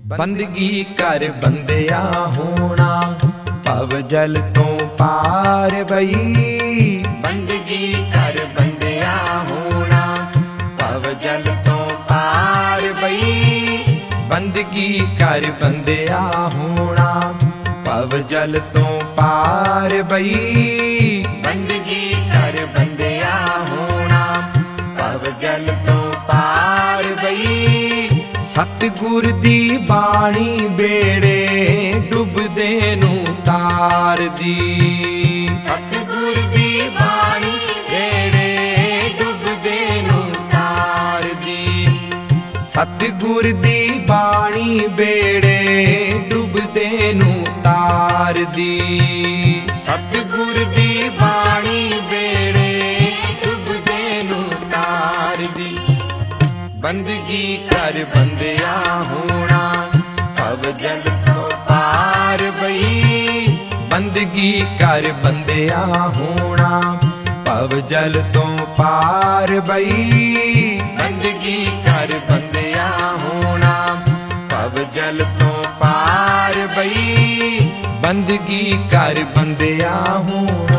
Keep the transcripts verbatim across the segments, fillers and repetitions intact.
बंदगी कर बंदिया होना भव जल तो पार बई। बंदगी कर बंदिया होना भव जल तो पार बई। बंदगी कर बंदिया होना भव जल तो पार बई। बंदगी कर बंदिया होना भव जल तो पार बई। सतगुर दी बाणी बेड़े डुबदे नू तार दी। सतगुर दी बाणी बेड़े डुबदे नू तार दी। सतगुर दी बाणी बेड़े डुबदे नू तार दी। सतगुर दी बाणी बेड़े डुबदे नू तार दी। बंदगी कर बंदिया होना भव जल तो पार बई। बंदगी कर बंदिया होना भव जल तो पार बई। बंदगी कर बंदिया होना भव जल तो पार बई। बंदगी कर बंदिया होना।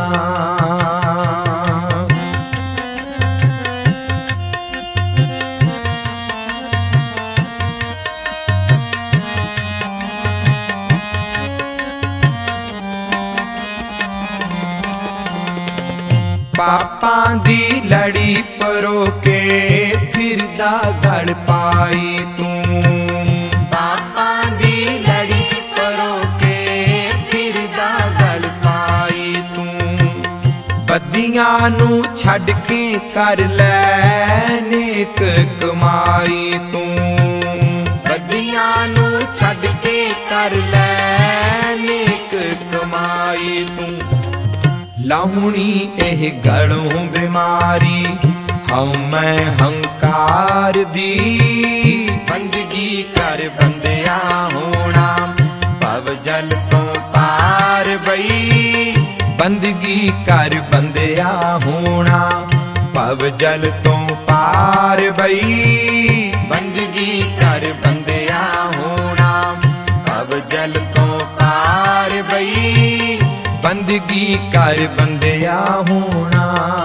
पापां दी लड़ी परो के फिरदा गल पाई तू। पापां दी लड़ी परो के फिरदा गल पाई तू। बदियां नू छड़ के कर लै नेक कमाई तू। बदियां नू छड़ के कर लै नेक कमाई तू। लाहुणी एह गलों बीमारी हम मैं हंकार दी। बंदगी कर बंदिया होना भव जल तो पार बई। बंदगी कर बंदिया होना भव जल तो पार बई। बंदगी कर बंदिया होना भव जल तो पार बई। बंदगी कर बंदिया होना।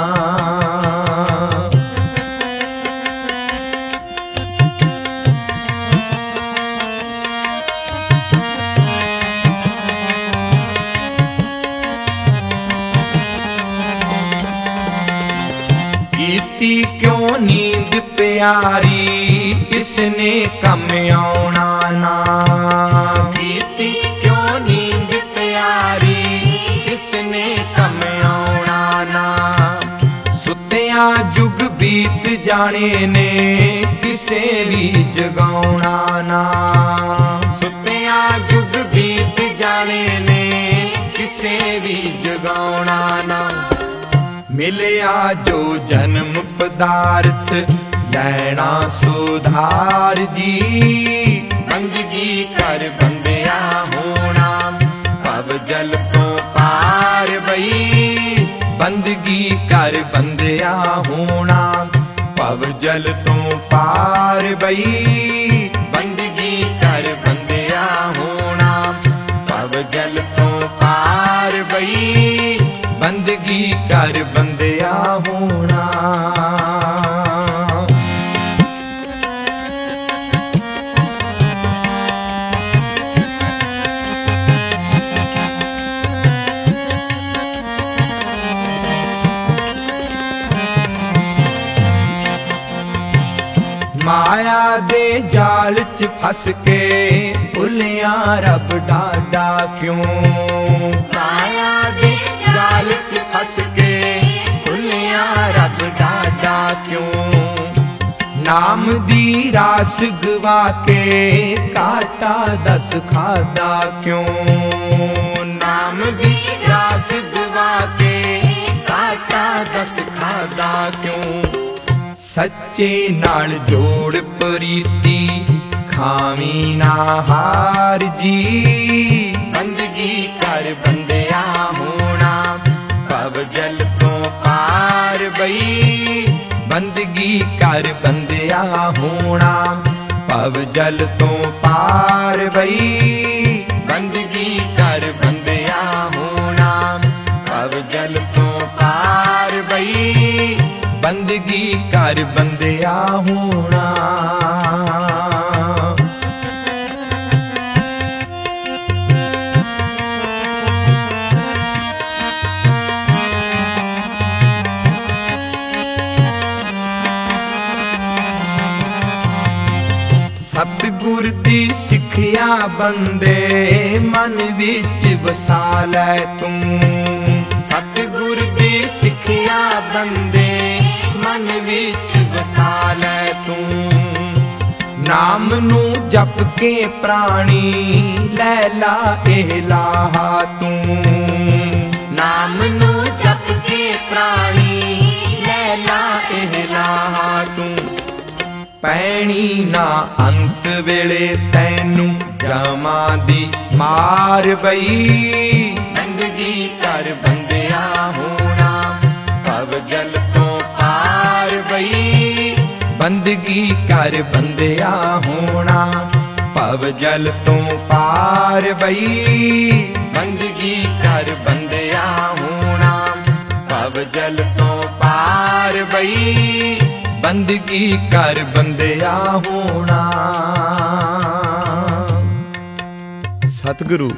कीती क्यों नींद प्यारी इसने कम आउणा ना। कीती क्यों नींद प्यारी इसने कम आउणा ना। सुत्तियां जुग बीत जाने ने किसे भी जगाउणा ना। सुत्तियां जुग बीत जाने ने किसे भी जगाउणा ना। मिलिया जो जन्म पदार्थ लैना सुधार जी। बंदगी कर बंदिया होना भव जल तो पार बई। बंदगी कर बंदिया होना भव जल तो पार बई। बंदगी कर बंदिया होना भव जल तो पार बई। बंदगी कर बंदिया होना। माया दे जाल च फस के भुलिया रब डाडा क्यों। माया दे जाल च फस के भुलिया रब डाडा क्यों। नाम दी रास गवा के काटा दस खादा क्यों। नाम दी रास गवा के काटा दस खादा क्यों। सच्चे नाल जोड़ प्रीति खावी ना हार जी। बंदगी कर बंदिया होना भव जल तो पार बई। बंदगी कर बंदिया होना भव जल तो पार ਪਾਰ ਬਈ। ਬੰਦਗੀ ਕਰ ਬੰਦਿਆ ਹੋਣਾ ਭਵ ਜਲ ਤੋਂ ਪਾਰ ਬਈ। ਬੰਦਗੀ ਕਰ ਬੰਦਿਆ ਹੋਣਾ। ਸਤਿਗੁਰ ਦੀ ਸਿੱਖਿਆ ਬੰਦੇ ਮਨ ਵਿੱਚ ਵਸਾ ਲੈ ਤੂੰ। ਸਤਿਗੁਰ ਦੀ ਸਿੱਖਿਆ ਬੰਦੇ ਮਨ ਵਿੱਚ ਵਸਾ ਲੈ ਤੂੰ। ਨਾਮ ਨੂੰ ਜਪ ਕੇ ਪ੍ਰਾਣੀ ਲੈ ਲਾ ਇਹ ਲਾਹਾ ਤੂੰ। ਨਾਮ ਨੂੰ ਜਪ ਕੇ ਪ੍ਰਾਣੀ ਲੈ ਲਾ ਇਹ ਲਾਹਾ ਤੂੰ। ਪੈਣੀ ਨਾ ਅੰਤ ਵੇਲੇ ਤੈਨੂੰ ਜਾਮਾਂ ਦੀ ਮਾਰ ਬਈ। ਬੰਦਗੀ ਕਰ ਬੰਦਿਆ ਹੋਣਾ ਭਵ ਜਲ ਤੋਂ ਪਾਰ ਬਈ। ਬੰਦਗੀ ਕਰ ਬੰਦਿਆ ਹੋਣਾ ਭਵ ਜਲ ਤੋਂ ਪਾਰ ਬਈ। ਬੰਦਗੀ ਕਰ ਬੰਦਿਆ ਹੋਣਾ ਭਵ ਜਲ ਤੋਂ ਪਾਰ ਬਈ। ਬੰਦਗੀ ਕਰ ਬੰਦਿਆ ਹੋਣਾ। ਸਤਿਗੁਰੂ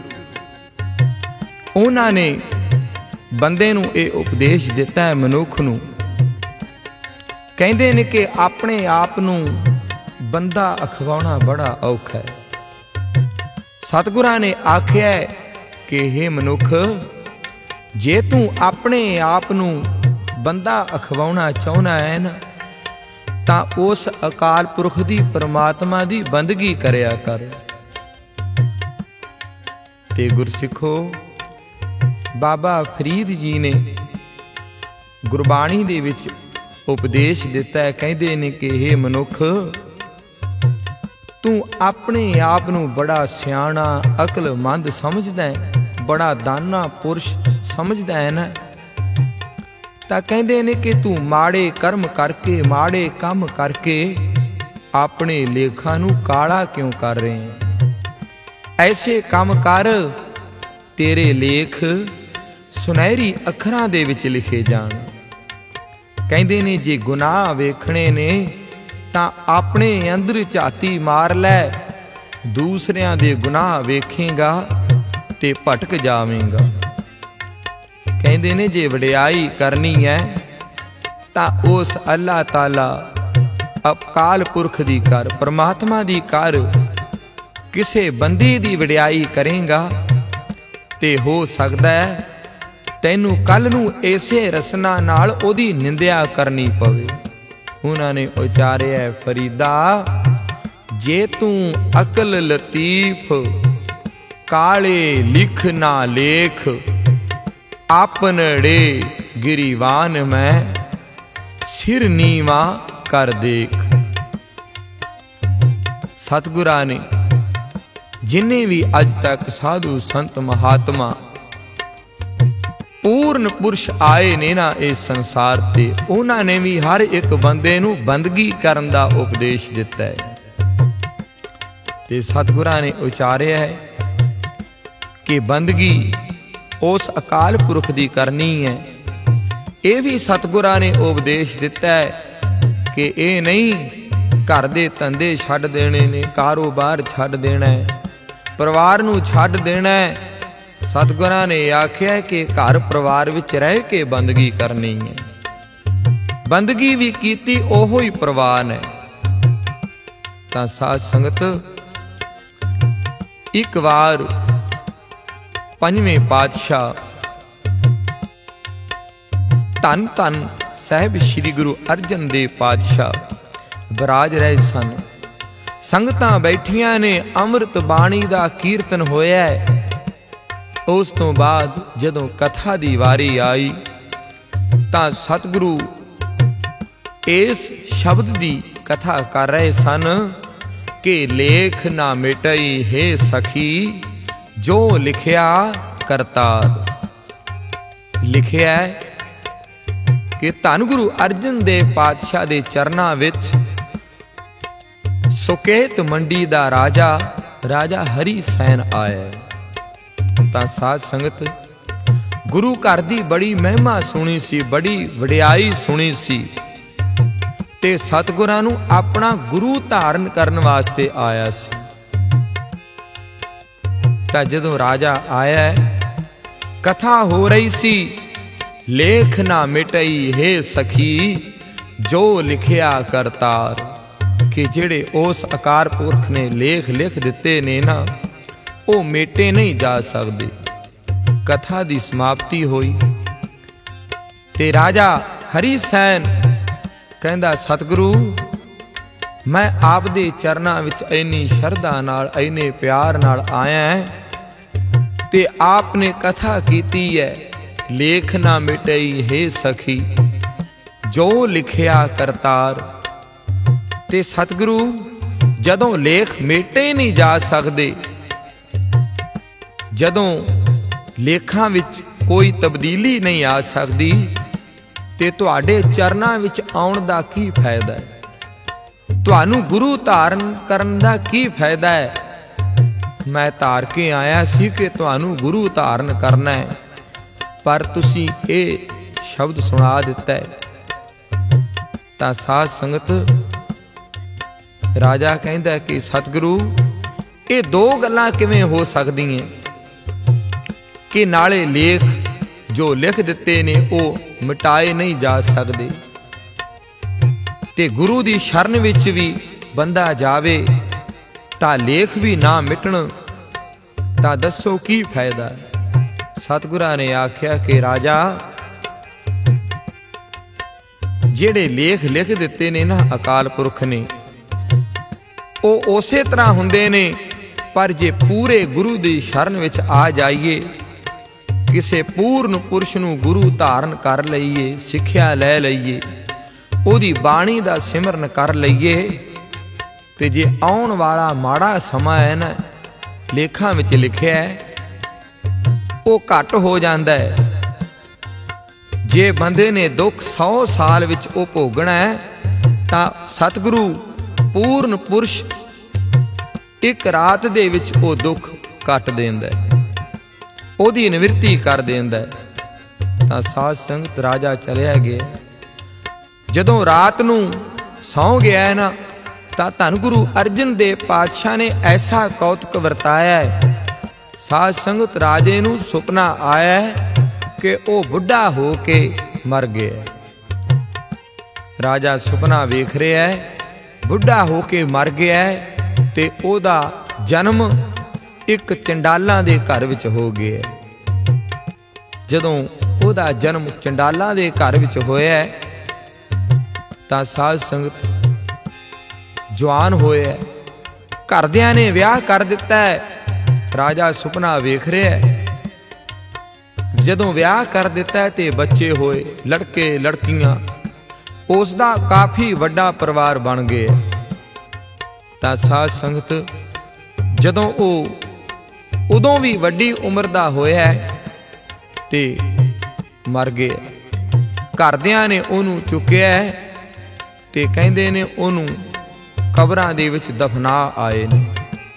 ਉਹਨਾਂ ਨੇ ਬੰਦੇ ਨੂੰ ਇਹ ਉਪਦੇਸ਼ ਦਿੱਤਾ ਹੈ, ਮਨੁੱਖ ਨੂੰ। ਕਹਿੰਦੇ ਨੇ ਕਿ ਆਪਣੇ ਆਪ ਨੂੰ ਬੰਦਾ ਅਖਵਾਉਣਾ ਬੜਾ ਔਖਾ ਹੈ। ਸਤਿਗੁਰਾਂ ਨੇ ਆਖਿਆ ਕਿ ਹੇ ਮਨੁੱਖ, ਜੇ ਤੂੰ ਆਪਣੇ ਆਪ ਨੂੰ ਬੰਦਾ ਅਖਵਾਉਣਾ ਚਾਹੁੰਦਾ ਹੈ ਨਾ, ਤਾਂ ਉਸ ਅਕਾਲ ਪੁਰਖ ਦੀ ਪਰਮਾਤਮਾ ਦੀ ਬੰਦਗੀ ਕਰਿਆ ਕਰ। ਤੇ ਗੁਰਸਿੱਖੋ, ਬਾਬਾ ਫਰੀਦ ਜੀ ਨੇ ਗੁਰਬਾਣੀ ਦੇ ਵਿੱਚ ਉਪਦੇਸ਼ ਦਿੱਤਾ ਹੈ। ਕਹਿੰਦੇ ਨੇ ਕਿ ਹੇ ਮਨੁੱਖ, ਤੂੰ ਆਪਣੇ ਆਪ ਨੂੰ ਬੜਾ ਸਿਆਣਾ ਅਕਲਮੰਦ ਸਮਝਦਾ ਹੈ, ਬੜਾ ਦਾਨਾ ਪੁਰਸ਼ ਸਮਝਦਾ ਹੈ ਨਾ, ਤਾਂ ਕਹਿੰਦੇ ਨੇ ਕਿ ਤੂੰ ਮਾੜੇ ਕਰਮ ਕਰਕੇ, ਮਾੜੇ ਕੰਮ ਕਰਕੇ ਆਪਣੇ ਲੇਖਾਂ ਨੂੰ ਕਾਲਾ ਕਿਉਂ ਕਰ ਰਹੇ ਹੈ। ਐਸੇ ਕੰਮ ਕਰ, ਤੇਰੇ ਲੇਖ ਸੁਨਹਿਰੀ ਅੱਖਰਾਂ ਦੇ ਵਿੱਚ ਲਿਖੇ ਜਾਣ। ਕਹਿੰਦੇ ਨੇ ਜੇ ਗੁਨਾਹ ਵੇਖਣੇ ਨੇ ਤਾਂ ਆਪਣੇ ਅੰਦਰ ਝਾਤੀ ਮਾਰ ਲੈ, ਦੂਸਰਿਆਂ ਦੇ ਗੁਨਾਹ ਵੇਖੇਗਾ ਤੇ ਭਟਕ ਜਾਵੇਂਗਾ। ਕਹਿੰਦੇ ਨੇ ਜੇ ਵਡਿਆਈ ਕਰਨੀ ਹੈ ਤਾਂ ਉਸ ਅੱਲਾਹ ਤਾਲਾ ਅਕਾਲ ਪੁਰਖ ਦੀ ਕਰ, ਪਰਮਾਤਮਾ ਦੀ ਕਰ। ਕਿਸੇ ਬੰਦੇ ਦੀ ਵਡਿਆਈ ਕਰੇਗਾ ਤੇ ਹੋ ਸਕਦਾ ਹੈ ਤੈਨੂੰ ਕੱਲ ਨੂੰ ਇਸੇ ਰਸਨਾ ਨਾਲ ਉਹਦੀ ਨਿੰਦਿਆ ਕਰਨੀ ਪਵੇ। ਉਹਨਾਂ ਨੇ ਉਚਾਰਿਆ, ਫਰੀਦਾ ਜੇ ਤੂੰ ਅਕਲ ਲਤੀਫ ਕਾਲੇ ਲਿਖ ਨਾ ਲੇਖ, ਆਪਨੜੇ ਗਿਰੀਵਾਨ ਮੈਂ ਸਿਰ ਨੀਵਾ ਕਰ ਦੇਖ। ਸਤਿਗੁਰਾਂ ਨੇ ਜਿੰਨੇ ਵੀ ਅੱਜ ਤੱਕ ਸਾਧੂ ਸੰਤ ਮਹਾਤਮਾ ਪੂਰਨ ਪੁਰਸ਼ ਆਏ ਨੇ ਨਾ ਇਸ ਸੰਸਾਰ ਤੇ, ਉਹਨਾਂ ਨੇ ਵੀ ਹਰ ਇੱਕ ਬੰਦੇ ਨੂੰ ਬੰਦਗੀ ਕਰਨ ਦਾ ਉਪਦੇਸ਼ ਦਿੱਤਾ ਹੈ। ਤੇ ਸਤਿਗੁਰਾਂ ਨੇ ਉਚਾਰਿਆ ਹੈ ਕਿ ਬੰਦਗੀ ਉਸ ਅਕਾਲ ਪੁਰਖ ਦੀ ਕਰਨੀ ਹੈ। ਇਹ ਵੀ ਸਤਿਗੁਰਾਂ ਨੇ ਉਪਦੇਸ਼ ਦਿੱਤਾ ਹੈ ਕਿ ਇਹ ਨਹੀਂ ਘਰ ਦੇ ਧੰਦੇ ਛੱਡ ਦੇਣੇ ਨੇ, ਕਾਰੋਬਾਰ ਛੱਡ ਦੇਣਾ ਹੈ, ਪਰਿਵਾਰ ਨੂੰ ਛੱਡ ਦੇਣਾ ਹੈ। ਸਤਿਗੁਰਾਂ ਨੇ ਆਖਿਆ ਕਿ ਘਰ ਪਰਿਵਾਰ ਵਿੱਚ ਰਹਿ ਕੇ ਬੰਦਗੀ ਕਰਨੀ ਹੈ। ਬੰਦਗੀ ਵੀ ਕੀਤੀ ਉਹੋ ਹੀ ਪ੍ਰਵਾਨ ਹੈ। ਤਾਂ ਸਾਧ ਸੰਗਤ, ਇੱਕ ਵਾਰ ਪੰਜਵੇਂ ਪਾਤਸ਼ਾਹ ਧੰਨ ਧੰਨ ਸਾਹਿਬ ਸ੍ਰੀ ਗੁਰੂ ਅਰਜਨ ਦੇਵ ਪਾਤਸ਼ਾਹ ਬਿਰਾਜ ਰਹੇ ਸਨ। ਸੰਗਤਾਂ ਬੈਠੀਆਂ ਨੇ, ਅੰਮ੍ਰਿਤ ਬਾਣੀ ਦਾ ਕੀਰਤਨ ਹੋਇਆ ਹੈ। ਉਸ ਤੋਂ ਬਾਅਦ ਜਦੋਂ ਕਥਾ ਦੀ ਵਾਰੀ ਆਈ ਤਾਂ ਸਤਿਗੁਰੂ ਇਸ ਸ਼ਬਦ ਦੀ ਕਥਾ ਕਰ ਰਹੇ ਸਨ ਕਿ ਲੇਖ ਨਾ ਮਿਟਈ ਹੈ ਸਖੀ, ਜੋ ਲਿਖਿਆ ਕਰਤਾਰ। ਲਿਖਿਆ ਕਿ ਧੰਨ ਗੁਰੂ ਅਰਜਨ ਦੇਵ ਪਾਤਸ਼ਾਹ ਦੇ ਚਰਨਾਂ ਵਿੱਚ ਸੁਕੇਤ ਮੰਡੀ ਦਾ ਰਾਜਾ ਰਾਜਾ ਹਰੀ ਸੈਨ ਆਇਆ। ਤਾਂ ਸਾਧ ਸੰਗਤ ਗੁਰੂ ਘਰ ਦੀ ਬੜੀ ਮਹਿਮਾ ਸੁਣੀ ਸੀ, ਬੜੀ ਵਡਿਆਈ ਸੁਣੀ ਸੀ, ਤੇ ਸਤਿਗੁਰਾਂ ਨੂੰ ਆਪਣਾ ਗੁਰੂ ਧਾਰਨ ਕਰਨ ਵਾਸਤੇ ਆਇਆ ਸੀ। ਤਾਂ ਜਦੋਂ ਰਾਜਾ ਆਇਆ, ਕਥਾ ਹੋ ਰਹੀ ਸੀ, ਲੇਖ ਨਾ ਮਿਟਈ ਹੈ ਸਖੀ, ਜੋ ਲਿਖਿਆ ਕਰਤਾਰ। ਕਿ ਜਿਹੜੇ ਉਸ ਅਕਾਲ ਪੁਰਖ ਨੇ ਲੇਖ ਲਿਖ ਦਿੱਤੇ ਨੇ ਨਾ, ਉਹ ਮੇਟੇ ਨਹੀਂ ਜਾ ਸਕਦੇ। ਕਥਾ ਦੀ ਸਮਾਪਤੀ ਹੋਈ ਤੇ ਰਾਜਾ ਹਰੀ ਸੈਨ ਕਹਿੰਦਾ, ਸਤਿਗੁਰੂ ਮੈਂ ਆਪ ਦੇ ਚਰਨਾਂ ਵਿੱਚ ਇੰਨੀ ਸ਼ਰਧਾ ਨਾਲ, ਇੰਨੇ ਪਿਆਰ ਨਾਲ ਆਇਆ, ਤੇ ਆਪ ਨੇ ਕਥਾ ਕੀਤੀ ਹੈ, ਲੇਖ ਨਾ ਮਿਟਈ ਹੈ ਸਖੀ, ਜੋ ਲਿਖਿਆ ਕਰਤਾਰ। ਤੇ ਸਤਿਗੁਰੂ ਜਦੋਂ ਲੇਖ ਮੇਟੇ ਨਹੀਂ ਜਾ ਸਕਦੇ, ਜਦੋਂ ਲੇਖਾਂ ਵਿੱਚ ਕੋਈ ਤਬਦੀਲੀ ਨਹੀਂ ਆ ਸਕਦੀ, ਤੇ ਤੁਹਾਡੇ ਚਰਨਾਂ ਵਿੱਚ ਆਉਣ ਦਾ ਕੀ ਫਾਇਦਾ ਹੈ? ਤੁਹਾਨੂੰ ਗੁਰੂ ਧਾਰਨ ਕਰਨ ਦਾ ਕੀ ਫਾਇਦਾ ਹੈ? ਮੈਂ ਧਾਰ ਕੇ ਆਇਆ ਸੀ ਕਿ ਤੁਹਾਨੂੰ ਗੁਰੂ ਧਾਰਨ ਕਰਨਾ ਹੈ, ਪਰ ਤੁਸੀਂ ਇਹ ਸ਼ਬਦ ਸੁਣਾ ਦਿੱਤਾ ਹੈ। ਤਾਂ ਸਾਧ ਸੰਗਤ ਰਾਜਾ ਕਹਿੰਦਾ ਕਿ ਸਤਿਗੁਰੂ ਇਹ ਦੋ ਗੱਲਾਂ ਕਿਵੇਂ ਹੋ ਸਕਦੀਆਂ ਕਿ ਨਾਲੇ ਲੇਖ ਜੋ ਲਿਖ ਦਿੱਤੇ ਨੇ ਉਹ ਮਿਟਾਏ ਨਹੀਂ ਜਾ ਸਕਦੇ, ਤੇ ਗੁਰੂ ਦੀ ਸ਼ਰਨ ਵਿੱਚ ਵੀ ਬੰਦਾ ਜਾਵੇ ਤਾਂ ਲੇਖ ਵੀ ਨਾ ਮਿਟਣ, ਤਾਂ ਦੱਸੋ ਕੀ ਫਾਇਦਾ? ਸਤਿਗੁਰਾਂ ਨੇ ਆਖਿਆ ਕਿ ਰਾਜਾ ਜਿਹੜੇ ਲੇਖ ਲਿਖ ਦਿੱਤੇ ਨੇ ਨਾ ਅਕਾਲ ਪੁਰਖ ਨੇ, ਉਹ ਉਸੇ ਤਰ੍ਹਾਂ ਹੁੰਦੇ ਨੇ, ਪਰ ਜੇ ਪੂਰੇ ਗੁਰੂ ਦੀ ਸ਼ਰਨ ਵਿੱਚ ਆ ਜਾਈਏ, ਕਿਸੇ ਪੂਰਨ ਪੁਰਸ਼ ਨੂੰ ਗੁਰੂ ਧਾਰਨ ਕਰ ਲਈਏ, ਸਿੱਖਿਆ ਲੈ ਲਈਏ, ਉਹਦੀ ਬਾਣੀ ਦਾ ਸਿਮਰਨ ਕਰ ਲਈਏ, ਤੇ ਜੇ ਆਉਣ ਵਾਲਾ ਮਾੜਾ ਸਮਾਂ ਹੈ ਨਾ, ਲੇਖਾਂ ਵਿੱਚ ਲਿਖਿਆ ਹੈ, ਉਹ ਘੱਟ ਹੋ ਜਾਂਦਾ ਹੈ। ਜੇ ਬੰਦੇ ਨੇ ਦੁੱਖ ਸੌ ਸਾਲ ਵਿੱਚ ਉਹ ਭੋਗਣਾ ਹੈ, ਤਾਂ ਸਤਿਗੁਰੂ ਪੂਰਨ ਪੁਰਸ਼ ਇੱਕ ਰਾਤ ਦੇ ਵਿੱਚ ਉਹ ਦੁੱਖ ਕੱਟ ਦਿੰਦਾ ਹੈ, ਉਹਦੀ ਨਿਵਰਤੀ ਕਰ ਦਿੰਦਾ ਹੈ। ਤਾਂ ਸਾਧ ਸੰਗਤ ਰਾਜਾ ਚਲਿਆ ਗਿਆ। ਜਦੋਂ ਰਾਤ ਨੂੰ ਸੌਂ ਗਿਆ ਨਾ, ਤਾਂ ਧੰਨ ਗੁਰੂ ਅਰਜਨ ਦੇਵ ਪਾਤਸ਼ਾਹ ਨੇ ਐਸਾ ਕੌਤਕ ਵਰਤਾਇਆ ਹੈ। ਸਾਧ ਸੰਗਤ ਰਾਜੇ ਨੂੰ ਸੁਪਨਾ ਆਇਆ ਕਿ ਉਹ ਬੁੱਢਾ ਹੋ ਕੇ ਮਰ ਗਿਆ। ਰਾਜਾ ਸੁਪਨਾ ਵੇਖ ਰਿਹਾ ਹੈ, ਬੁੱਢਾ ਹੋ ਕੇ ਮਰ ਗਿਆ ਹੈ, ਤੇ ਉਹਦਾ ਜਨਮ ਇੱਕ ਚੰਡਾਲਾਂ ਦੇ ਘਰ ਵਿੱਚ ਹੋ ਗਿਆ। ਜਦੋਂ ਉਹਦਾ ਜਨਮ ਚੰਡਾਲਾਂ ਦੇ ਘਰ ਵਿੱਚ ਹੋਇਆ, ਤਾਂ ਸਾਧ ਸੰਗਤ ਜਵਾਨ ਹੋਇਆ, ਘਰਦਿਆਂ ਨੇ ਵਿਆਹ ਕਰ ਦਿੱਤਾ ਹੈ। ਰਾਜਾ ਸੁਪਨਾ ਵੇਖ ਰਿਹਾ, ਜਦੋਂ ਵਿਆਹ ਕਰ ਦਿੱਤਾ ਤੇ ਬੱਚੇ ਹੋਏ, ਲੜਕੇ ਲੜਕੀਆਂ, ਉਸ ਦਾ ਕਾਫੀ ਵੱਡਾ ਪਰਿਵਾਰ ਬਣ ਗਿਆ। ਤਾਂ ਸਾਧ ਸੰਗਤ ਜਦੋਂ ਉਹ ਉਦੋਂ ਵੀ ਵੱਡੀ ਉਮਰ ਦਾ ਹੋਇਆ ਤੇ ਮਰ ਗਿਆ, ਘਰਦਿਆਂ ਨੇ ਉਹਨੂੰ ਚੁੱਕਿਆ ਤੇ ਕਹਿੰਦੇ ਨੇ ਉਹਨੂੰ ਕਬਰਾਂ ਦੇ ਵਿੱਚ ਦਫਨਾ ਆਏ ਨੇ।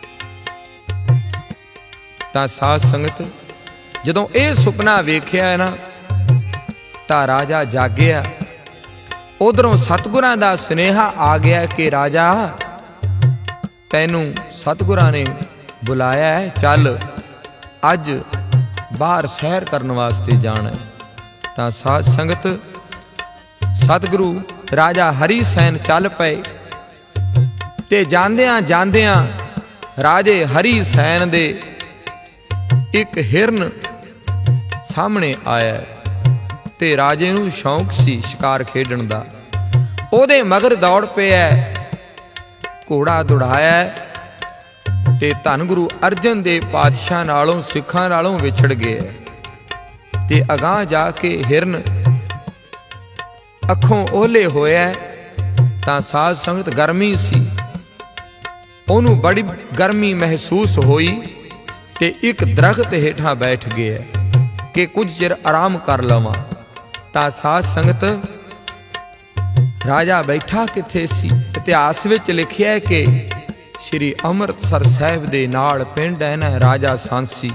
ਤਾਂ ਸਾਧ ਸੰਗਤ ਜਦੋਂ ਇਹ ਸੁਪਨਾ ਵੇਖਿਆ ਨਾ, ਤਾਂ ਰਾਜਾ ਜਾਗਿਆ। ਉਧਰੋਂ ਸਤਿਗੁਰਾਂ ਦਾ ਸੁਨੇਹਾ ਆ ਗਿਆ ਕਿ ਰਾਜਾ ਤੈਨੂੰ ਸਤਿਗੁਰਾਂ ਨੇ ਬੁਲਾਇਆ ਹੈ, ਚੱਲ ਅੱਜ ਬਾਹਰ ਸੈਰ ਕਰਨ ਵਾਸਤੇ ਜਾਣਾ। ਤਾਂ ਸਾਧ ਸੰਗਤ ਸਤਿਗੁਰੂ ਰਾਜਾ ਹਰੀ ਸੈਨ ਚੱਲ ਪਏ, ਤੇ ਜਾਂਦਿਆਂ ਜਾਂਦਿਆਂ ਰਾਜੇ ਹਰੀ ਸੈਨ ਦੇ ਇੱਕ ਹਿਰਨ ਸਾਹਮਣੇ ਆਇਆ, ਤੇ ਰਾਜੇ ਨੂੰ ਸ਼ੌਂਕ ਸੀ ਸ਼ਿਕਾਰ ਖੇਡਣ ਦਾ। ਉਹਦੇ ਮਗਰ ਦੌੜ ਪਿਆ, ਘੋੜਾ ਦੌੜਾਇਆ, ਤੇ ਧੰਨ ਗੁਰੂ ਅਰਜਨ ਦੇਵ ਪਾਤਸ਼ਾਹ ਨਾਲੋਂ ਸਿੱਖਾਂ ਨਾਲੋਂ ਵਿਛੜ ਗਿਆ। ਤੇ ਅਗਾਂਹ ਜਾ ਕੇ ਹਿਰਨ ਅੱਖੋਂ ਓਹਲੇ ਹੋਇਆ। ਤਾਂ ਸਾਧ ਸੰਗਤ ਗਰਮੀ ਸੀ, ਉਹਨੂੰ ਬੜੀ ਗਰਮੀ ਮਹਿਸੂਸ ਹੋਈ, ਤੇ ਇੱਕ ਦਰਖਤ ਹੇਠਾਂ ਬੈਠ ਗਿਆ ਕਿ ਕੁਝ ਚਿਰ ਆਰਾਮ ਕਰ ਲਵਾਂ। ਤਾਂ ਸਾਧ ਸੰਗਤ ਰਾਜਾ ਬੈਠਾ ਕਿੱਥੇ ਸੀ? ਇਤਿਹਾਸ ਵਿੱਚ ਲਿਖਿਆ ਹੈ ਕਿ ਸ਼੍ਰੀ ਅੰਮ੍ਰਿਤਸਰ ਸਾਹਿਬ ਦੇ ਨਾਲ ਪਿੰਡ ਹੈ ਨਾ ਰਾਜਾ ਸਾਂਸੀ।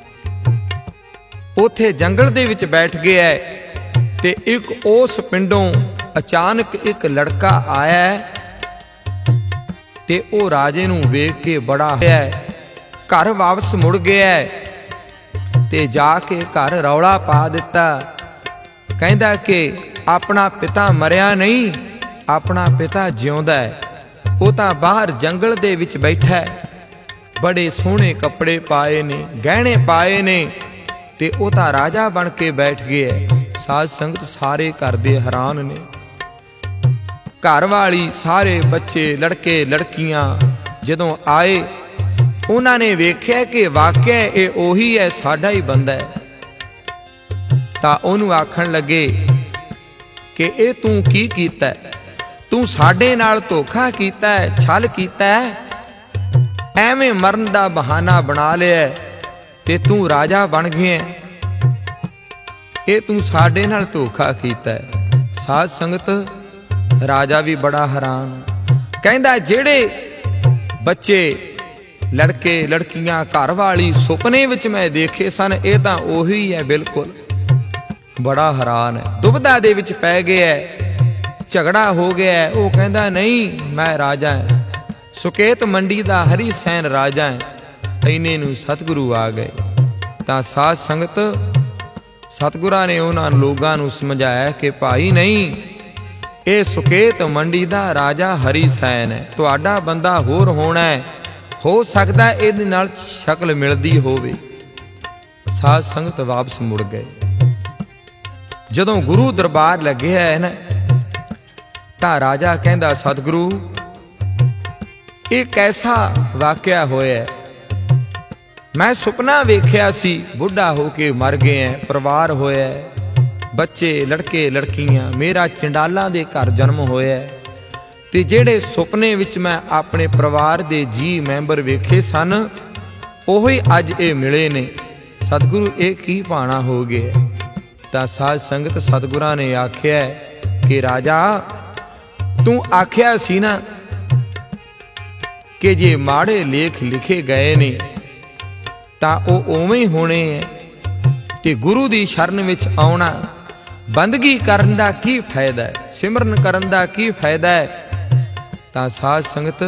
ਉੱਥੇ ਜੰਗਲ ਦੇ ਵਿੱਚ ਬੈਠ ਗਿਆ ਤੇ ਇੱਕ ਉਸ ਪਿੰਡੋਂ ਅਚਾਨਕ ਇੱਕ ਲੜਕਾ ਆਇਆ ਤੇ ਉਹ ਰਾਜੇ ਨੂੰ ਵੇਖ ਕੇ ਬੜਾ ਹੋਇਆ, ਘਰ ਵਾਪਸ ਮੁੜ ਗਿਆ ਤੇ ਜਾ ਕੇ ਘਰ ਰੌਲਾ ਪਾ ਦਿੱਤਾ। ਕਹਿੰਦਾ ਕਿ ਆਪਣਾ ਪਿਤਾ ਮਰਿਆ ਨਹੀਂ, ਆਪਣਾ ਪਿਤਾ ਜਿਉਂਦਾ ਹੈ। ਉਹ ਤਾਂ ਬਾਹਰ ਜੰਗਲ ਦੇ ਵਿੱਚ ਬੈਠਾ ਹੈ, ਬੜੇ ਸੋਹਣੇ ਕੱਪੜੇ ਪਾਏ ਨੇ, ਗਹਿਣੇ ਪਾਏ ਨੇ, ਤੇ ਉਹ ਤਾਂ ਰਾਜਾ ਬਣ ਕੇ ਬੈਠ ਗਿਆ। ਸਾਧ ਸੰਗਤ ਸਾਰੇ ਘਰ ਦੇ ਹੈਰਾਨ ਨੇ। ਘਰ ਵਾਲੀ, ਸਾਰੇ ਬੱਚੇ, ਲੜਕੇ ਲੜਕੀਆਂ ਜਦੋਂ ਆਏ, ਉਹਨਾਂ ਨੇ ਵੇਖਿਆ ਕਿ ਵਾਕਿਆ ਇਹ ਉਹੀ ਹੈ, ਸਾਡਾ ਹੀ ਬੰਦਾ ਹੈ। ਤਾਂ ਉਹਨੂੰ ਆਖਣ ਲੱਗੇ ਕਿ ਇਹ ਤੂੰ ਕੀ ਕੀਤਾ? ਤੂੰ ਸਾਡੇ ਨਾਲ ਧੋਖਾ ਕੀਤਾ ਹੈ, ਛਲ ਕੀਤਾ ਹੈ, ਐਵੇਂ ਮਰਨ ਦਾ ਬਹਾਨਾ ਬਣਾ ਲਿਆ ਤੇ ਤੂੰ ਰਾਜਾ ਬਣ ਗਿਆ। ਇਹ ਤੂੰ ਸਾਡੇ ਨਾਲ ਧੋਖਾ ਕੀਤਾ ਹੈ। ਸਾਧ ਸੰਗਤ, ਰਾਜਾ ਵੀ ਬੜਾ ਹੈਰਾਨ। ਕਹਿੰਦਾ ਜਿਹੜੇ ਬੱਚੇ, ਲੜਕੇ ਲੜਕੀਆਂ, ਘਰ ਵਾਲੀ ਸੁਪਨੇ ਵਿੱਚ ਮੈਂ ਦੇਖੇ ਸਨ, ਇਹ ਤਾਂ ਉਹੀ ਹੈ ਬਿਲਕੁਲ। ਬੜਾ ਹੈਰਾਨ ਹੈ, ਦੁਬਿਧਾ ਦੇ ਵਿੱਚ ਪੈ ਗਿਆ, ਝਗੜਾ ਹੋ ਗਿਆ। ਉਹ ਕਹਿੰਦਾ ਨਹੀਂ, ਮੈਂ ਰਾਜਾ ਹਾਂ, ਸੁਕੇਤ ਮੰਡੀ ਦਾ ਹਰੀ ਸੈਨ ਰਾਜਾ ਹੈ। ਇੰਨੇ ਨੂੰ ਸਤਿਗੁਰੂ ਆ ਗਏ। ਤਾਂ ਸਾਧ ਸੰਗਤ, ਸਤਿਗੁਰਾਂ ਨੇ ਉਹਨਾਂ ਲੋਕਾਂ ਨੂੰ ਸਮਝਾਇਆ ਕਿ ਭਾਈ ਨਹੀਂ, ਇਹ ਸੁਕੇਤ ਮੰਡੀ ਦਾ ਰਾਜਾ ਹਰੀ ਸੈਨ ਹੈ, ਤੁਹਾਡਾ ਬੰਦਾ ਹੋਰ ਹੋਣਾ ਹੈ, ਹੋ ਸਕਦਾ ਇਹਦੇ ਨਾਲ ਸ਼ਕਲ ਮਿਲਦੀ ਹੋਵੇ। ਸਾਧ ਸੰਗਤ ਵਾਪਸ ਮੁੜ ਗਏ। ਜਦੋਂ ਗੁਰੂ ਦਰਬਾਰ ਲੱਗਿਆ ਹੈ ਨਾ, ਤਾਂ ਰਾਜਾ ਕਹਿੰਦਾ ਸਤਿਗੁਰੂ, ਇਹ ਕੈਸਾ ਵਾਕਿਆ ਹੋਇਆ? ਮੈਂ ਸੁਪਨਾ ਵੇਖਿਆ ਸੀ, ਬੁੱਢਾ ਹੋ ਕੇ ਮਰ ਗਏ, ਪਰਿਵਾਰ ਹੋਇਆ, ਬੱਚੇ ਲੜਕੇ ਲੜਕੀਆਂ, ਮੇਰਾ ਚੰਡਾਲਾਂ ਦੇ ਘਰ ਜਨਮ ਹੋਇਆ, ਤੇ ਜਿਹੜੇ ਸੁਪਨੇ ਵਿੱਚ ਮੈਂ ਆਪਣੇ ਪਰਿਵਾਰ ਦੇ ਜੀ ਮੈਂਬਰ ਵੇਖੇ ਸਨ, ਉਹੀ ਅੱਜ ਇਹ ਮਿਲੇ ਨੇ। ਸਤਿਗੁਰੂ, ਇਹ ਕੀ ਭਾਣਾ ਹੋ ਗਿਆ? ਤਾਂ ਸਾਧ ਸੰਗਤ, ਸਤਿਗੁਰਾਂ ਨੇ ਆਖਿਆ ਕਿ ਰਾਜਾ, ਤੂੰ ਆਖਿਆ ਸੀ ਨਾ ਕਿ ਜੇ ਮਾੜੇ ਲੇਖ ਲਿਖੇ ਗਏ ਨੇ ਤਾਂ ਉਹ ਉਵੇਂ ਹੀ ਹੋਣੇ ਐ, ਤੇ ਗੁਰੂ ਦੀ ਸ਼ਰਨ ਵਿੱਚ ਆਉਣਾ, ਬੰਦਗੀ ਕਰਨ ਦਾ ਕੀ ਫਾਇਦਾ ਹੈ, ਸਿਮਰਨ ਕਰਨ ਦਾ ਕੀ ਫਾਇਦਾ ਹੈ? ਤਾਂ ਸਾਧ ਸੰਗਤ,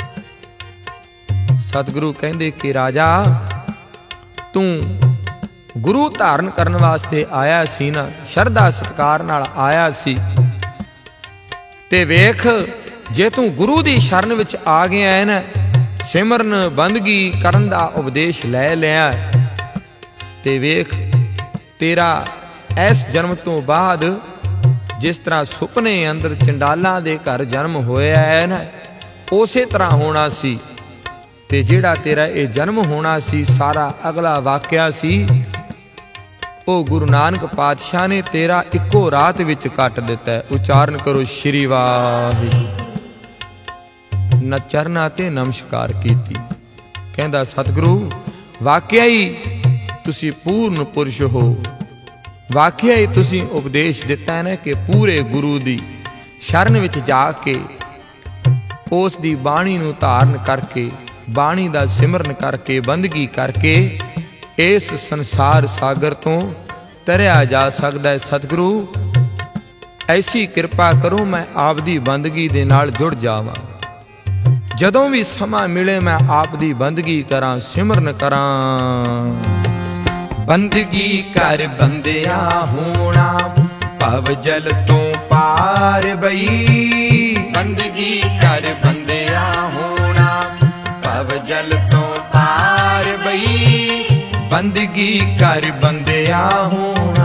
ਸਤਿਗੁਰੂ ਕਹਿੰਦੇ ਕਿ ਰਾਜਾ, ਤੂੰ ਗੁਰੂ ਧਾਰਨ ਕਰਨ ਵਾਸਤੇ ਆਇਆ ਸੀ ਨਾ, ਸ਼ਰਧਾ ਸਤਿਕਾਰ ਨਾਲ ਆਇਆ ਸੀ, ਤੇ ਵੇਖ ਜੇ ਤੂੰ ਗੁਰੂ ਦੀ ਸ਼ਰਨ ਵਿੱਚ ਆ ਗਿਆ ਹੈ ਨਾ, ਸਿਮਰਨ ਬੰਦਗੀ ਕਰਨ ਦਾ ਉਪਦੇਸ਼ ਲੈ ਲਿਆ, ਤੇ ਵੇਖ ਤੇਰਾ ਇਸ ਜਨਮ ਤੋਂ ਬਾਅਦ ਜਿਸ ਤਰ੍ਹਾਂ ਸੁਪਨੇ ਅੰਦਰ ਚੰਡਾਲਾਂ ਦੇ ਘਰ ਜਨਮ ਹੋਇਆ ਹੈ ਨਾ, ਉਸੇ ਤਰ੍ਹਾਂ ਹੋਣਾ ਸੀ। ਤੇ ਜਿਹੜਾ ਤੇਰਾ ਇਹ ਜਨਮ ਹੋਣਾ ਸੀ, ਸਾਰਾ ਅਗਲਾ ਵਾਕਿਆ ਸੀ, ਉਹ ਗੁਰੂ ਨਾਨਕ ਪਾਤਸ਼ਾਹ ਨੇ ਤੇਰਾ ਇੱਕੋ ਰਾਤ ਵਿੱਚ ਕੱਟ ਦਿੱਤਾ ਹੈ। ਉਚਾਰਨ ਕਰੋ ਸ਼੍ਰੀ ਵਾਹਿਗੁਰੂ। ਨਾ ਚਰਨਾਂ ਤੇ ਨਮਸਕਾਰ ਕੀਤੀ। ਕਹਿੰਦਾ ਸਤਿਗੁਰੂ, ਵਾਕਿਆ ਹੀ ਤੁਸੀਂ ਪੂਰਨ ਪੁਰਸ਼ ਹੋ, ਵਾਕਿਆ ਹੀ ਤੁਸੀਂ ਉਪਦੇਸ਼ ਦਿੱਤਾ ਹੈ ਨਾ ਕਿ ਪੂਰੇ ਗੁਰੂ ਦੀ ਸ਼ਰਨ ਵਿੱਚ ਜਾ ਕੇ ਉਸ ਦੀ ਬਾਣੀ ਨੂੰ ਧਾਰਨ ਕਰਕੇ, ਬਾਣੀ ਦਾ ਸਿਮਰਨ ਕਰਕੇ, ਬੰਦਗੀ ਕਰਕੇ ਇਸ ਸੰਸਾਰ ਸਾਗਰ ਤੋਂ ਤਰਿਆ ਜਾ ਸਕਦਾ ਹੈ। ਸਤਿਗੁਰੂ, ਐਸੀ ਕਿਰਪਾ ਕਰੋ ਮੈਂ ਆਪ ਦੀ ਬੰਦਗੀ ਦੇ ਨਾਲ ਜੁੜ ਜਾਵਾਂ। ਜਦੋਂ ਵੀ ਸਮਾਂ ਮਿਲੇ ਮੈਂ ਆਪ ਦੀ ਬੰਦਗੀ ਕਰਾਂ, ਸਿਮਰਨ ਕਰਾਂ। ਬੰਦਗੀ ਕਰ ਬੰਦਿਆ ਹੋਣਾ, ਭਵ ਜਲ ਤੋਂ ਪਾਰ ਬਈ। ਬੰਦਗੀ ਕਰ ਬੰਦਿਆ ਹੋਣਾ, ਭਵ ਜਲ ਤੋਂ ਪਾਰ ਬਈ। ਬੰਦਗੀ ਕਰ ਬੰਦਿਆ ਹੋਣਾ।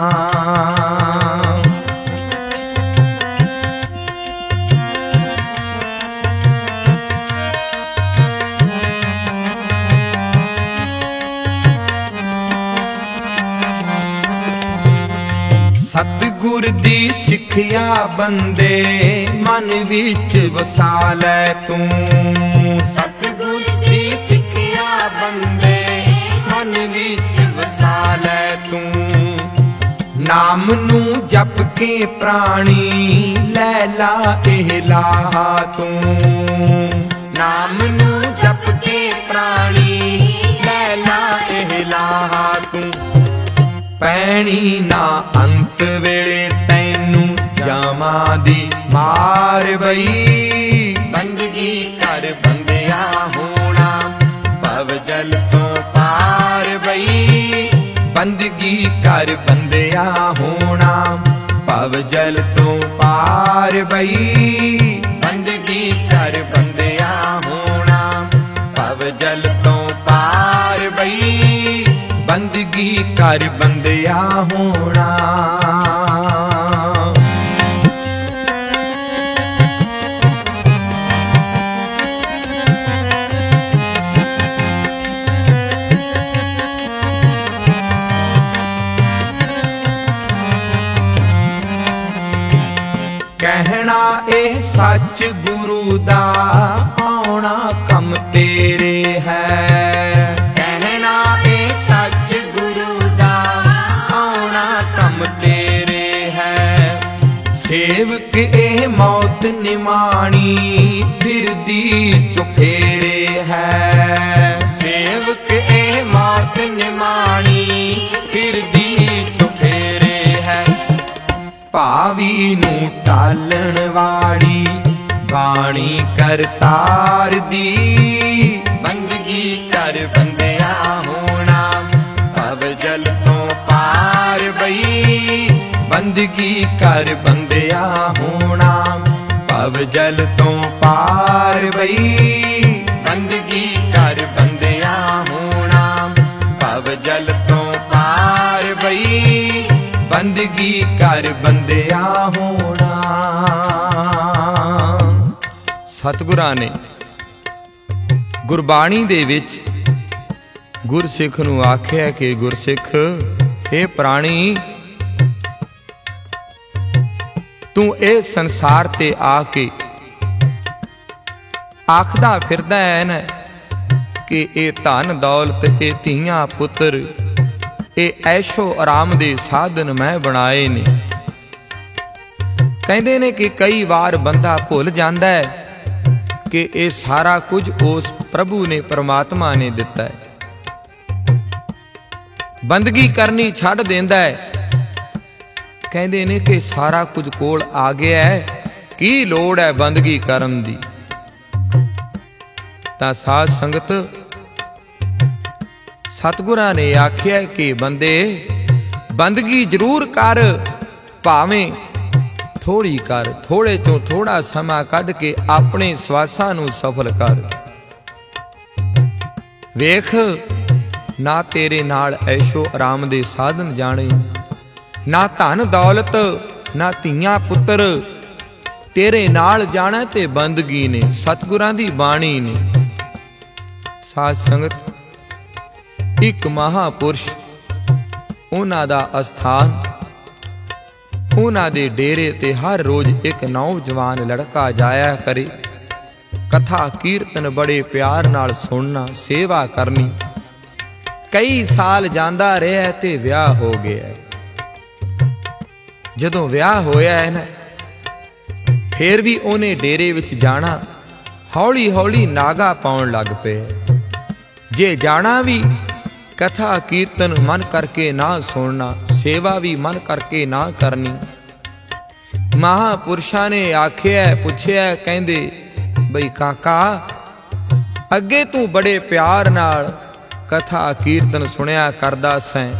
ਸਤਿਗੁਰ ਦੀ ਸਿੱਖਿਆ ਬੰਦੇ ਮਨ ਵਿੱਚ ਵਸਾ ਲੈ ਤੂੰ। ਸਤਿਗੁਰ ਦੀ ਸਿੱਖਿਆ ਬੰਦੇ ਮਨ ਵਿੱਚ ਵਸਾ ਲੈ ਤੂੰ। ਨਾਮ ਨੂੰ ਜਪ ਕੇ ਪ੍ਰਾਣੀ ਲੈ ਲਾ ਇਹ ਲਾਹਾ ਤੂੰ। ਨਾਮ ਨੂੰ ਜਪ ਕੇ ਪ੍ਰਾਣੀ ਲੈ ਲਾ ਇਹ ਲਾਹਾ ਤੂੰ। ਪੈਣੀ ਨਾ ਅੰਤ ਵੇਲੇ ਤੈਨੂੰ ਜਾਮਾਂ ਦੀ ਮਾਰ ਬਈ। ਬੰਦਗੀ ਕਰ ਬੰਦਿਆ ਹੋਣਾ ਭਵ ਜਲ ਤੋਂ ਪਾਰ ਬਈ। ਬੰਦਗੀ ਕਰ ਬੰਦਿਆ ਹੋਣਾ ਭਵ ਜਲ ਤੋਂ ਪਾਰ ਬਈ। ਬੰਦਗੀ ਕਰ ਬੰਦਿਆ ਹੋਣਾ ਭਵ ਜਲ ਤੋਂ ਪਾਰ ਬਈ। ਬੰਦਗੀ ਕਰ ਬੰਦਿਆ ਹੋਣਾ। ਕਹਿਣਾ ਇਹ ਸੱਚ ਗੁਰੂ ਦਾ ਆਉਣਾ ਕੰਮ ਤੇਰੇ ਹੈ। ਕਹਿਣਾ ਇਹ ਸੱਚ ਗੁਰੂ ਦਾ ਆਉਣਾ ਕੰਮ ਤੇਰੇ ਹੈ। ਸੇਵਕ ਇਹ ਮੌਤ ਨਿਮਾਣੀ ਫਿਰਦੀ ਚੁਫੇਰੇ ਹੈ। ਸੇਵਕ ਇਹ ਮੌਤ ਨਿਮਾਣੀ ਫਿਰਦੀ ਚੁਫੇਰੇ ਹੈ। ਭਾਵੀ ਨੂੰ ਟਾਲਣ ਵਾਲੀ ਬਾਣੀ ਕਰਤਾਰ ਦੀ। ਬੰਦਗੀ ਕਰ ਬੰਦਿਆ ਹੋਣਾ ਭਵ ਜਲ ਤੋਂ ਪਾਰ ਬਈ। ਬੰਦਗੀ ਕਰ ਬੰਦਿਆ ਹੋਣਾ ਭਵ ਜਲ ਤੋਂ ਪਾਰ ਬਈ। ਬੰਦਗੀ ਕਰ ਬੰਦਿਆ ਹੋਣਾ ਭਵ ਜਲ ਤੋਂ ਪਾਰ ਬਈ। ਬੰਦਗੀ ਕਰ ਬੰਦਿਆ ਹੋਣਾ। ਸਤਿਗੁਰਾਂ ਨੇ ਗੁਰਬਾਣੀ ਦੇ ਵਿੱਚ ਗੁਰਸਿੱਖ ਨੂੰ ਆਖਿਆ ਕਿ ਗੁਰਸਿੱਖ ਇਹ ਪ੍ਰਾਣੀ ਤੂੰ ਇਹ ਸੰਸਾਰ ਤੇ ਆ ਕੇ ਆਖਦਾ ਫਿਰਦਾ ਹੈ ਨਾ ਕਿ ਇਹ ਧਨ ਦੌਲਤ ਇਹ ਧੀਆਂ ਪੁੱਤਰ ਇਹ ਐਸ਼ੋ ਆਰਾਮ ਦੇ ਸਾਧਨ ਮੈਂ ਬਣਾਏ ਨੇ। ਕਹਿੰਦੇ ਨੇ ਕਿ ਕਈ ਵਾਰ ਬੰਦਾ ਭੁੱਲ ਜਾਂਦਾ ਹੈ ਕਿ ਇਹ ਸਾਰਾ ਕੁਝ ਉਸ ਪ੍ਰਭੂ ਨੇ ਪਰਮਾਤਮਾ ਨੇ ਦਿੱਤਾ ਹੈ। ਬੰਦਗੀ ਕਰਨੀ ਛੱਡ ਦਿੰਦਾ ਹੈ। ਕਹਿੰਦੇ ਨੇ ਕਿ ਸਾਰਾ ਕੁਝ ਕੋਲ ਆ ਗਿਆ ਹੈ, ਕੀ ਲੋੜ ਹੈ ਬੰਦਗੀ ਕਰਨ ਦੀ। ਤਾਂ ਸਾਧ ਸੰਗਤ ਸਤਿਗੁਰਾਂ ਨੇ ਆਖਿਆ ਕਿ ਬੰਦੇ ਬੰਦਗੀ ਜ਼ਰੂਰ ਕਰ, ਭਾਵੇਂ ਥੋੜੀ ਕਰ। ਥੋੜੇ ਚੋਂ ਥੋੜਾ ਸਮਾਂ ਕੱਢ ਕੇ ਆਪਣੇ ਸਵਾਸਾਂ ਨੂੰ ਸਫਲ ਕਰ। ਵੇਖ ਨਾ ਤੇਰੇ ਨਾਲ ਐਸ਼ੋ ਆਰਾਮ ਦੇ ਸਾਧਨ ਜਾਣੇ, ਨਾ ਧਨ ਦੌਲਤ, ਨਾ ਧੀਆਂ ਪੁੱਤਰ ਤੇਰੇ ਨਾਲ ਜਾਣਾ ਤੇ ਬੰਦਗੀ ਨੇ, ਸਤਿਗੁਰਾਂ ਦੀ ਬਾਣੀ ਨੇ। ਸਾਧ ਸੰਗਤ ਇੱਕ ਮਹਾਪੁਰਸ਼ ਉਹਨਾਂ ਦਾ ਅਸਥਾਨ, ਉਹਨਾਂ ਦੇ ਡੇਰੇ ਤੇ ਹਰ ਰੋਜ਼ ਇੱਕ ਨੌਜਵਾਨ ਲੜਕਾ ਜਾਇਆ ਕਰੇ। ਕਥਾ ਕੀਰਤਨ ਬੜੇ ਪਿਆਰ ਨਾਲ ਸੁਣਨਾ, ਸੇਵਾ ਕਰਨੀ। ਕਈ ਸਾਲ ਜਾਂਦਾ ਰਿਹਾ ਤੇ ਵਿਆਹ ਹੋ ਗਿਆ। ਜਦੋਂ ਵਿਆਹ ਹੋਇਆ ਹੈ ਨਾ, ਫੇਰ ਵੀ ਉਹਨੇ ਡੇਰੇ ਵਿੱਚ ਜਾਣਾ। ਹੌਲੀ ਹੌਲੀ ਨਾਗਾ ਪਾਉਣ ਲੱਗ ਪਏ। ਜੇ ਜਾਣਾ ਵੀ ਕਥਾ ਕੀਰਤਨ ਮਨ ਕਰਕੇ ਨਾ ਸੁਣਨਾ, ਸੇਵਾ ਵੀ ਮਨ ਕਰਕੇ ਨਾ ਕਰਨੀ। ਮਹਾਪੁਰਸ਼ਾਂ ਨੇ ਆਖਿਆ, ਪੁੱਛਿਆ, ਕਹਿੰਦੇ ਬਈ ਕਾਕਾ ਅੱਗੇ ਤੂੰ ਬੜੇ ਪਿਆਰ ਨਾਲ ਕਥਾ ਕੀਰਤਨ ਸੁਣਿਆ ਕਰਦਾ ਸੈਂ,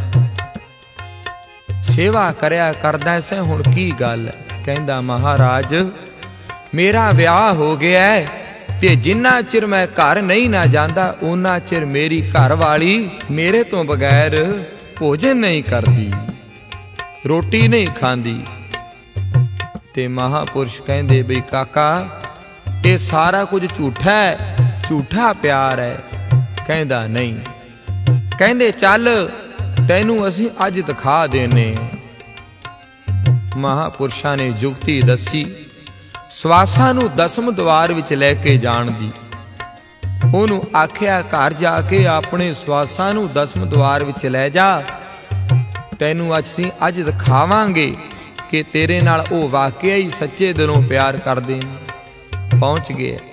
ਸੇਵਾ ਕਰਿਆ ਕਰਦਾ ਸੈਂ, ਹੁਣ ਕੀ ਗੱਲ ਹੈ? ਕਹਿੰਦਾ ਮਹਾਰਾਜ ਮੇਰਾ ਵਿਆਹ ਹੋ ਗਿਆ ਹੈ ਤੇ ਜਿੰਨਾ ਚਿਰ ਮੈਂ ਘਰ ਨਹੀਂ ਨਾ ਜਾਂਦਾ ਉਹਨਾਂ ਚਿਰ ਮੇਰੀ ਘਰ ਵਾਲੀ ਮੇਰੇ ਤੋਂ ਬਗੈਰ ਭੋਜਨ ਨਹੀਂ ਕਰਦੀ, ਰੋਟੀ ਨਹੀਂ ਖਾਂਦੀ। ਤੇ ਮਹਾਪੁਰਸ਼ ਕਹਿੰਦੇ ਬਈ ਕਾਕਾ ਇਹ ਸਾਰਾ ਕੁਝ ਝੂਠਾ ਹੈ, ਝੂਠਾ ਪਿਆਰ ਹੈ। ਕਹਿੰਦਾ ਨਹੀਂ। ਕਹਿੰਦੇ ਚੱਲ ਤੈਨੂੰ ਅਸੀਂ ਅੱਜ ਦਿਖਾ ਦੇਨੇ। ਮਹਾਪੁਰਸ਼ਾਂ ਨੇ ਜੁਗਤੀ ਦੱਸੀ ਸਵਾਸਾਂ ਨੂੰ ਦਸਮ ਦਵਾਰ ਵਿੱਚ ਲੈ ਕੇ ਜਾਣ ਦੀ। ਉਹਨੂੰ ਆਖਿਆ ਘਰ ਜਾ ਕੇ ਆਪਣੇ ਸਵਾਸਾਂ ਨੂੰ ਦਸਮ ਦਵਾਰ ਵਿੱਚ ਲੈ ਜਾ, ਤੈਨੂੰ ਅਸੀਂ ਅੱਜ ਦਿਖਾਵਾਂਗੇ ਕਿ ਤੇਰੇ ਨਾਲ ਉਹ ਵਾਕਿਆ ਹੀ ਸੱਚੇ ਦਿਲੋਂ ਪਿਆਰ ਕਰਦੇ ਨੇ। ਪਹੁੰਚ ਗਏ।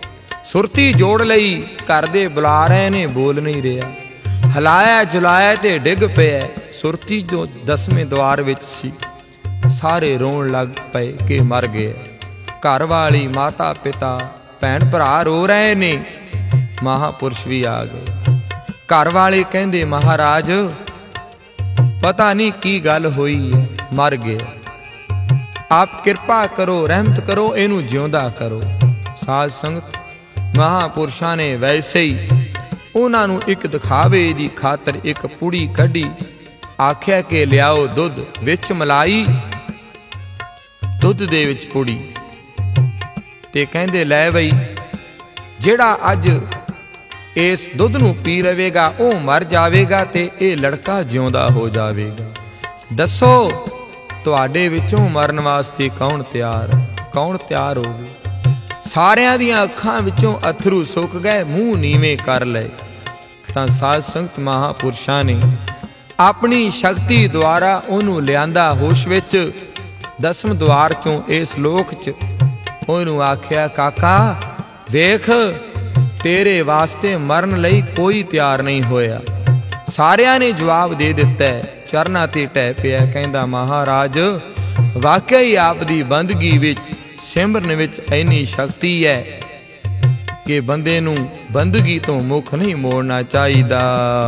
ਸੁਰਤੀ ਜੋੜ ਲਈ, ਘਰ ਦੇ ਬੁਲਾ ਰਹੇ ਨੇ, ਬੋਲ ਨਹੀਂ ਰਿਹਾ। ਹਲਾਇਆ ਜੁਲਾਇਆ ਤੇ ਡਿੱਗ ਪਿਆ। ਸੁਰਤੀ ਜੋ ਦਸਵੇਂ ਦੁਆਰ ਵਿੱਚ ਸੀ, ਸਾਰੇ ਰੋਣ ਲੱਗ ਪਏ ਕਿ ਮਰ ਗਏ। ਘਰ ਵਾਲੀ, ਮਾਤਾ ਪਿਤਾ, ਭੈਣ ਭਰਾ ਰੋ ਰਹੇ ਨੇ। ਮਹਾਪੁਰਸ਼ ਵੀ ਆ ਗਏ। ਘਰ ਵਾਲੇ ਕਹਿੰਦੇ, ਮਹਾਰਾਜ ਪਤਾ ਨਹੀਂ ਕੀ ਗੱਲ ਹੋਈ ਹੈ, ਮਰ ਗਿਆ। ਆਪ ਕਿਰਪਾ ਕਰੋ, ਰਹਿਮਤ ਕਰੋ, ਇਹਨੂੰ ਜਿਉਂਦਾ ਕਰੋ। ਸਾਧ ਸੰਗਤ ਮਹਾਪੁਰਸ਼ਾਂ ਨੇ ਵੈਸੇ ਹੀ ਉਹਨਾਂ ਨੂੰ ਇੱਕ ਦਿਖਾਵੇ ਦੀ ਖਾਤਰ ਇੱਕ ਪੁੜੀ ਕੱਢੀ। ਆਖਿਆ ਕਿ ਲਿਆਓ ਦੁੱਧ, ਵਿੱਚ ਮਲਾਈ, ਦੁੱਧ ਦੇ ਵਿੱਚ ਪੁੜੀ। ਤੇ ਕਹਿੰਦੇ ਲੈ ਬਈ, ਜਿਹੜਾ ਅੱਜ ਇਸ ਦੁੱਧ ਨੂੰ ਪੀ ਲਵੇਗਾ ਉਹ ਮਰ ਜਾਵੇਗਾ ਤੇ ਇਹ ਲੜਕਾ ਜਿਉਂਦਾ ਹੋ ਜਾਵੇਗਾ। ਦੱਸੋ ਤੁਹਾਡੇ ਵਿੱਚੋਂ ਮਰਨ ਵਾਸਤੇ ਕੌਣ ਤਿਆਰ ਹੈ? ਕੌਣ ਤਿਆਰ ਹੋਵੇ? ਸਾਰਿਆਂ ਦੀਆਂ ਅੱਖਾਂ ਵਿੱਚੋਂ ਅਥਰੂ ਸੁੱਕ ਗਏ, ਮੂੰਹ ਨੀਵੇਂ ਕਰ ਲਏ। ਤਾਂ ਸਾਧ ਸੰਗਤ ਮਹਾਪੁਰਸ਼ਾਂ ਨੇ ਆਪਣੀ ਸ਼ਕਤੀ ਦੁਆਰਾ ਉਹਨੂੰ ਲਿਆਂਦਾ ਹੋਸ਼ ਵਿੱਚ। ਦਸਮ ਦੁਆਰ ਚੋਂ ਇਸ ਲੋਕ 'ਚ ਉਹਨੂੰ ਆਖਿਆ, ਕਾਕਾ ਵੇਖ, ਤੇਰੇ ਵਾਸਤੇ ਮਰਨ ਲਈ ਕੋਈ ਤਿਆਰ ਨਹੀਂ ਹੋਇਆ। ਸਾਰਿਆਂ ਨੇ ਜਵਾਬ ਦੇ ਦਿੱਤਾ। ਚਰਨਾਂ ਤੇ ਢਹਿ ਪਿਆ, ਕਹਿੰਦਾ ਮਹਾਰਾਜ ਵਾਕਿਆ ਹੀ ਆਪ ਦੀ ਬੰਦਗੀ ਵਿੱਚ, ਸਿਮਰਨ ਵਿੱਚ ਇੰਨੀ ਸ਼ਕਤੀ ਹੈ ਕਿ ਬੰਦੇ ਨੂੰ ਬੰਦਗੀ ਤੋਂ ਮੁਖ ਨਹੀਂ ਮੋੜਨਾ ਚਾਹੀਦਾ।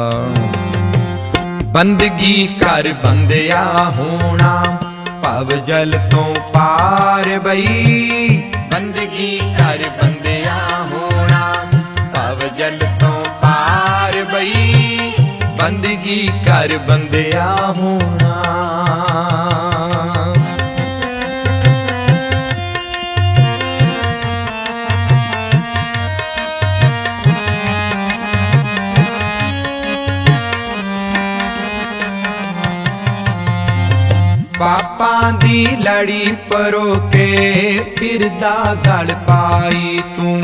ਬੰਦਗੀ ਕਰ ਬੰਦਿਆ ਹੋਣਾ, ਭਵ ਜਲ ਤੋਂ ਪਾਰ ਬਈ। ਬੰਦਗੀ ਕਰ ਬੰਦਿਆ ਹੋਣਾ, ਭਵ ਜਲ ਤੋਂ ਪਾਰ ਬਈ। ਬੰਦਗੀ ਕਰ ਬੰਦਿਆ ਹੋਣਾ। ਪਾਪਾਂ ਦੀ ਲੜੀ ਪਰੋ ਕੇ ਫਿਰਦਾ ਗਲ ਪਾਈ ਤੂੰ।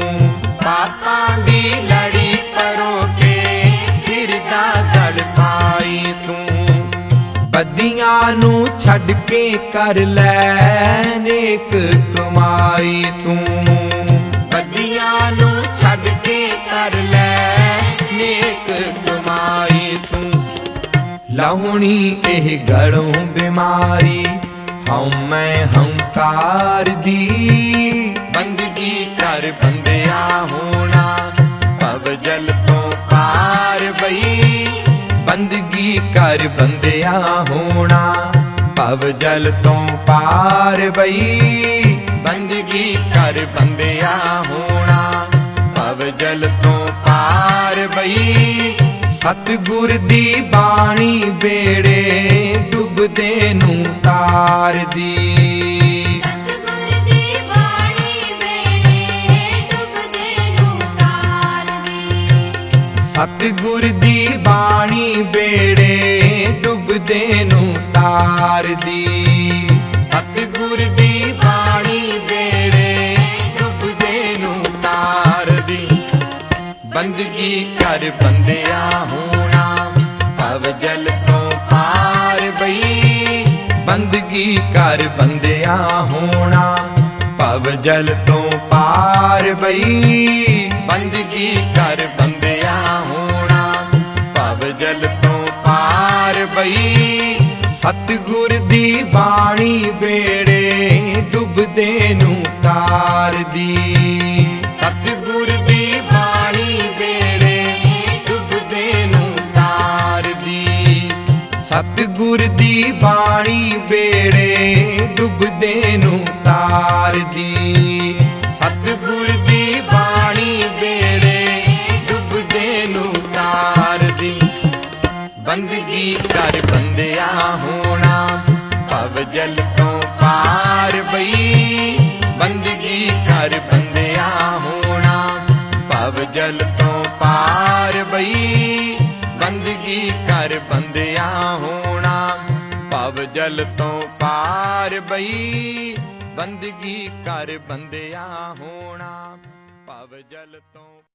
ਪਾਪਾਂ ਦੀ ਲੜੀ ਪਰੋ ਕੇ ਫਿਰਦਾ ਗਲ ਪਾਈ ਤੂੰ। ਬੱਦੀਆਂ ਨੂੰ ਛੱਡ ਕੇ ਕਰ ਲੈ ਨੇਕ ਕਮਾਈ ਤੂੰ। ਬੱਦੀਆਂ ਨੂੰ ਛੱਡ ਕੇ ਕਰ ਲੈ ਨੇਕ ਕਮਾਈ ਤੂੰ। ਲਾਹੁਣੀ ਇਹ ਗਲੋਂ ਬਿਮਾਰੀ, ਹਉ ਮੈਂ ਹੰਕਾਰ ਦੀ। ਬੰਦਗੀ ਕਰ ਬੰਦਿਆ ਹੋਣਾ, ਭਵ ਜਲ ਤੋਂ ਪਾਰ ਬਈ। ਬੰਦਗੀ ਕਰ ਬੰਦਿਆ ਹੋਣਾ, ਭਵ ਜਲ ਤੋਂ ਪਾਰ ਬਈ। ਬੰਦਗੀ ਕਰ ਬੰਦਿਆ ਹੋਣਾ, ਭਵ ਜਲ ਤੋਂ ਪਾਰ ਬਈ। ਸਤਿਗੁਰ ਦੀ ਬਾਣੀ ਬੇੜੇ ਡੁੱਬਦੇ ਨੂੰ ਤਾਰਦੀ। ਸਤਿਗੁਰ ਦੀ ਬਾਣੀ ਬੇੜੇ ਡੁੱਬਦੇ ਨੂੰ ਤਾਰਦੀ। ਸਤਿਗੁਰ ਦੀ ਬਾਣੀ ਬੇੜੇ ਡੁੱਬਦੇ ਨੂੰ ਤਾਰਦੀ। ਸਤਿਗੁਰ ਦੀ ਬਾਣੀ ਬੇੜੇ ਡੁੱਬਦੇ ਨੂੰ ਤਾਰਦੀ। ਬੰਦਗੀ ਕਰ ਬੰਦਿਆ ਹੋਣਾ, ਭਵ ਜਲ ਤੋਂ ਪਾਰ ਬਈ। ਬੰਦਗੀ ਕਰ ਬੰਦਿਆ ਹੋਣਾ, ਭਵ ਜਲ ਤੋਂ ਪਾਰ ਬਈ। ਬੰਦਗੀ ਕਰ ਬੰਦਿਆ ਹੋਣਾ, ਭਵ ਜਲ ਤੋਂ ਪਾਰ ਬਈ। ਸਤਿਗੁਰ ਦੀ ਬਾਣੀ ਬੇੜੇ ਡੁੱਬਦੇ ਨੂੰ ਤਾਰਦੀ। ਸਤਿਗੁਰ ਦੀ ਬਾਣੀ ਬੇੜੇ ਡੁੱਬਦੇ ਨੂੰ ਤਾਰਦੀ। ਸਤਿਗੁਰ ਦੀ ਬਾਣੀ ਬੇੜੇ ਡੁੱਬਦੇ ਨੂੰ ਤਾਰਦੀ। ਸਤਿਗੁਰ ਦੀ ਬਾਣੀ ਬੇੜੇ ਡੁੱਬਦੇ ਨੂੰ ਤਾਰਦੀ। ਬੰਦਗੀ ਕਰ ਬੰਦਿਆ ਹੋਣਾ, ਭਵ ਜਲ ਤੋਂ ਪਾਰ ਬਈ। ਬੰਦਗੀ ਕਰ ਬੰਦਿਆ ਹੋਣਾ, ਭਵ ਜਲ ਤੋਂ ਪਾਰ ਬਈ। ਬੰਦਗੀ ਕਰ ਬੰਦਿਆ ਹੋਣਾ, ਭਵ ਜਲ ਤੋਂ ਪਾਰ ਬਈ। ਬੰਦਗੀ ਕਰ ਬੰਦਿਆ ਹੋਣਾ, ਭਵ ਜਲ ਤੋਂ